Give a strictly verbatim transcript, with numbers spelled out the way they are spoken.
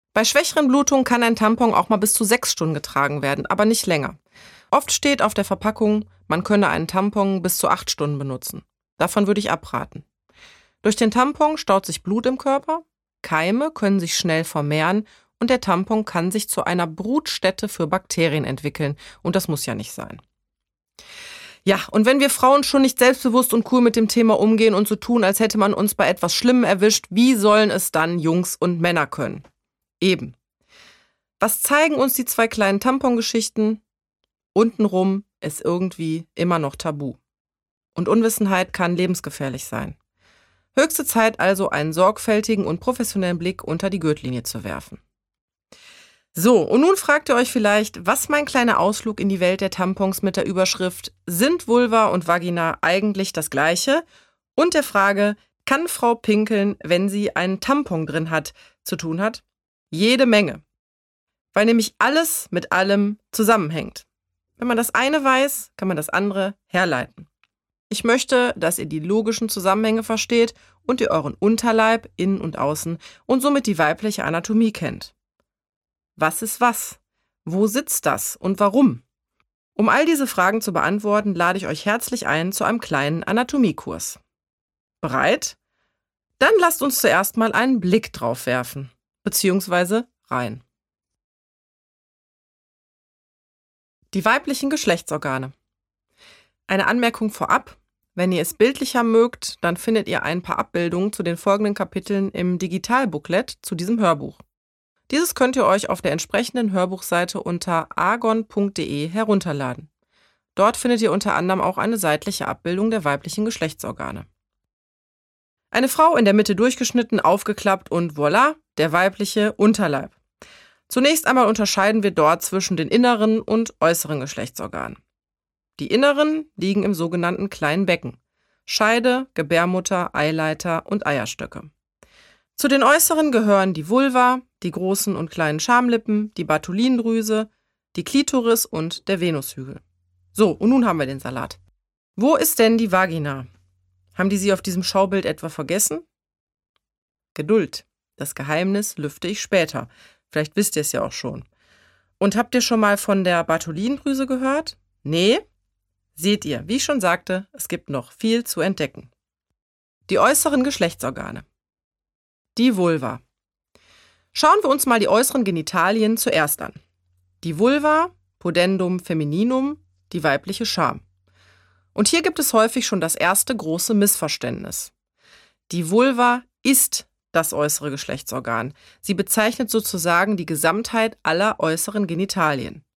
Bei schwächeren Blutungen kann ein Tampon auch mal bis zu sechs Stunden getragen werden, aber nicht länger. Oft steht auf der Verpackung, man könne einen Tampon bis zu acht Stunden benutzen. Davon würde ich abraten. Durch den Tampon staut sich Blut im Körper, Keime können sich schnell vermehren und der Tampon kann sich zu einer Brutstätte für Bakterien entwickeln. Und das muss ja nicht sein. Ja, und wenn wir Frauen schon nicht selbstbewusst und cool mit dem Thema umgehen und so tun, als hätte man uns bei etwas Schlimmem erwischt, wie sollen es dann Jungs und Männer können? Eben. Was zeigen uns die zwei kleinen Tampongeschichten? Untenrum ist irgendwie immer noch tabu. Und Unwissenheit kann lebensgefährlich sein. Höchste Zeit also, einen sorgfältigen und professionellen Blick unter die Gürtellinie zu werfen. So, und nun fragt ihr euch vielleicht, was mein kleiner Ausflug in die Welt der Tampons mit der Überschrift „Sind Vulva und Vagina eigentlich das Gleiche?" und der Frage, kann Frau pinkeln, wenn sie einen Tampon drin hat, zu tun hat? Jede Menge. Weil nämlich alles mit allem zusammenhängt. Wenn man das eine weiß, kann man das andere herleiten. Ich möchte, dass ihr die logischen Zusammenhänge versteht und ihr euren Unterleib, innen und außen und somit die weibliche Anatomie kennt. Was ist was? Wo sitzt das und warum? Um all diese Fragen zu beantworten, lade ich euch herzlich ein zu einem kleinen Anatomiekurs. Bereit? Dann lasst uns zuerst mal einen Blick drauf werfen, beziehungsweise rein. Die weiblichen Geschlechtsorgane. Eine Anmerkung vorab: Wenn ihr es bildlicher mögt, dann findet ihr ein paar Abbildungen zu den folgenden Kapiteln im Digitalbooklet zu diesem Hörbuch. Dieses könnt ihr euch auf der entsprechenden Hörbuchseite unter argon punkt de herunterladen. Dort findet ihr unter anderem auch eine seitliche Abbildung der weiblichen Geschlechtsorgane. Eine Frau in der Mitte durchgeschnitten, aufgeklappt und voilà, der weibliche Unterleib. Zunächst einmal unterscheiden wir dort zwischen den inneren und äußeren Geschlechtsorganen. Die inneren liegen im sogenannten kleinen Becken: Scheide, Gebärmutter, Eileiter und Eierstöcke. Zu den äußeren gehören die Vulva, die großen und kleinen Schamlippen, die Bartholinendrüse, die Klitoris und der Venushügel. So, und nun haben wir den Salat. Wo ist denn die Vagina? Haben die sie auf diesem Schaubild etwa vergessen? Geduld. Das Geheimnis lüfte ich später. Vielleicht wisst ihr es ja auch schon. Und habt ihr schon mal von der Bartholinendrüse gehört? Nee? Seht ihr, wie ich schon sagte, es gibt noch viel zu entdecken. Die äußeren Geschlechtsorgane. Die Vulva. Schauen wir uns mal die äußeren Genitalien zuerst an. Die Vulva, Pudendum femininum, die weibliche Scham. Und hier gibt es häufig schon das erste große Missverständnis. Die Vulva ist das äußere Geschlechtsorgan. Sie bezeichnet sozusagen die Gesamtheit aller äußeren Genitalien.